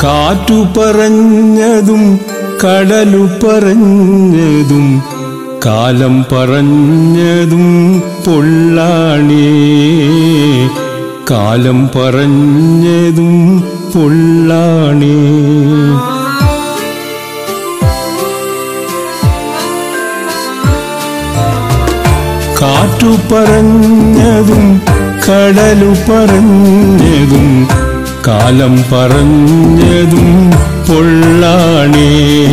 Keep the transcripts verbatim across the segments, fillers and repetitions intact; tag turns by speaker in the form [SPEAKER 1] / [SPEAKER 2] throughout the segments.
[SPEAKER 1] കാറ്റു പറഞ്ഞതും കടലു പറഞ്ഞതും കാലം പറഞ്ഞതും പൊള്ളാണേ, കാലം പറഞ്ഞതും പൊള്ളാണേ. കാറ്റു പറഞ്ഞതും കടലു പറഞ്ഞതും കാലം പറഞ്ഞതും പൊള്ളാണേ,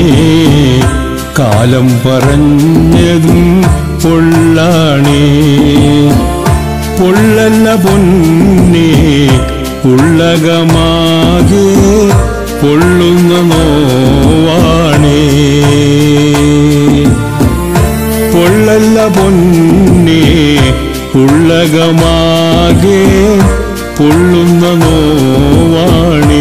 [SPEAKER 1] കാലം പറഞ്ഞതും പൊള്ളാണേ. പൊള്ളല്ല പൊന്നേ ഉള്ളകമാകെ പൊള്ളുന്ന നോവാണേ, പൊള്ളല്ല പൊന്നേ ഉള്ളകമാകെ പൊള്ളുന്ന നോവാണേ.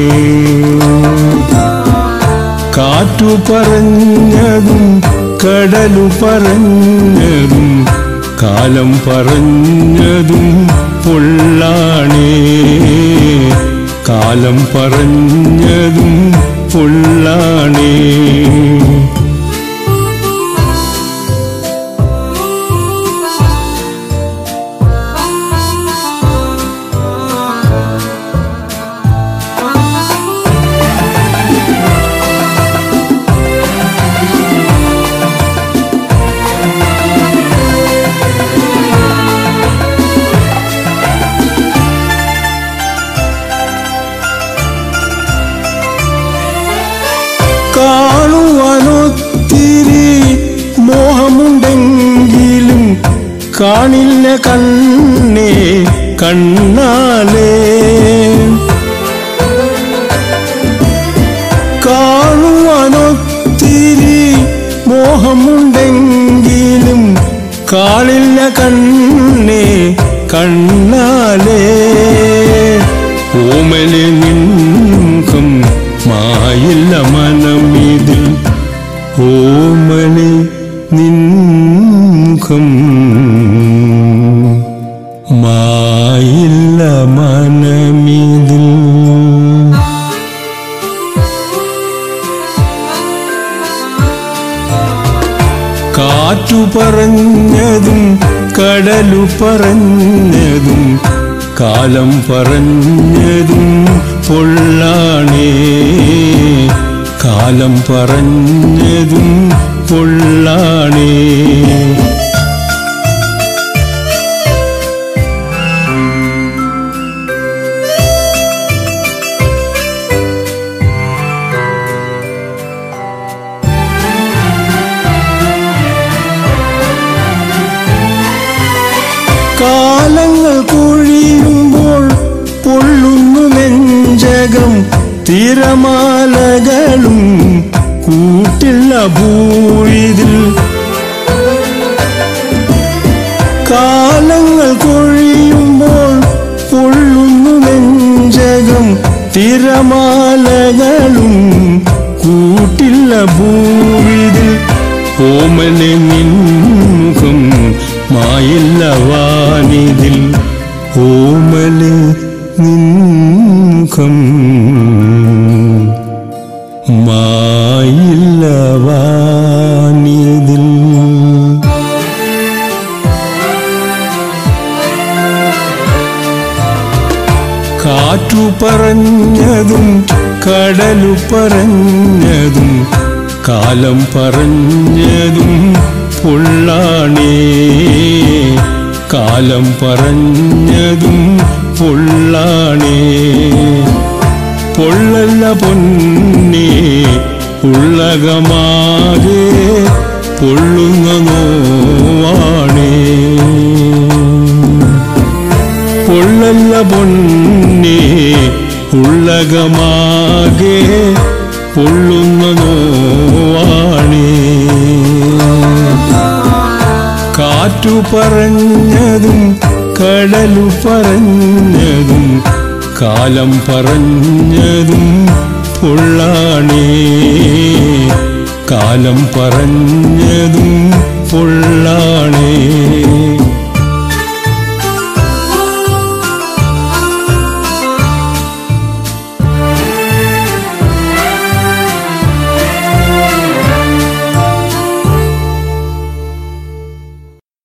[SPEAKER 1] കാറ്റു പറഞ്ഞതും കടലു പറഞ്ഞതും കാലം പറഞ്ഞതും പൊള്ളാണേ, കാലം പറഞ്ഞതും പൊള്ളാണേ. കാണുവാനൊത്തിരി മോഹമുണ്ടെങ്കിലും കാണില്ല കണ്ണേ കണ്ണാലേ, കാണുവാനൊത്തിരി മോഹമുണ്ടെങ്കിലും കാണില്ല കണ്ണേ കണ്ണാലേ. ഓമലെ നിൻമുഖം മായില്ല മനമിതിൽ, ഓമലെ നിൻമുഖം മായില്ല മനമിതിൽ. കാറ്റു പറഞ്ഞതും കടലു പറഞ്ഞതും കാലം പറഞ്ഞതും പൊള്ളാണേ, കാലം പറഞ്ഞതും പൊള്ളാണേ. കാലങ്ങൾ കൊഴിയുമ്പോൾ പൊള്ളുന്നു നെഞ്ചകം, തിരമാലകളും കൂട്ടില്ല ഭൂവിതിൽ. കാലങ്ങൾ കൊഴിയുമ്പോൾ പൊള്ളുന്നു നെഞ്ചകം, തിരമാലകളും കൂട്ടില്ല ഭൂവിതിൽ. ഓമലെ നിൻമുഖം മായില്ല വാനിതിൽ, ഓമലെ നിൻമുഖം മായില്ല വാനിതിൽ. കാറ്റു പറഞ്ഞതും കടലു പറഞ്ഞതും കാലം പറഞ്ഞതും പൊള്ളാണേ, കാലം പറഞ്ഞതും പൊള്ളാണേ. പൊള്ളല്ല പൊന്നേ ഉള്ളകമാകെ പൊള്ളുന്ന നോവാണേ, പൊള്ളല്ല പൊന്നേ ഉള്ളകമാകെ പൊള്ളുന്ന നോവാണേ. കാറ്റു പറഞ്ഞതും കടലു പറഞ്ഞതും കാലം പറഞ്ഞതും പൊള്ളാണേ, കാലം പറഞ്ഞതും പൊള്ളാണേ.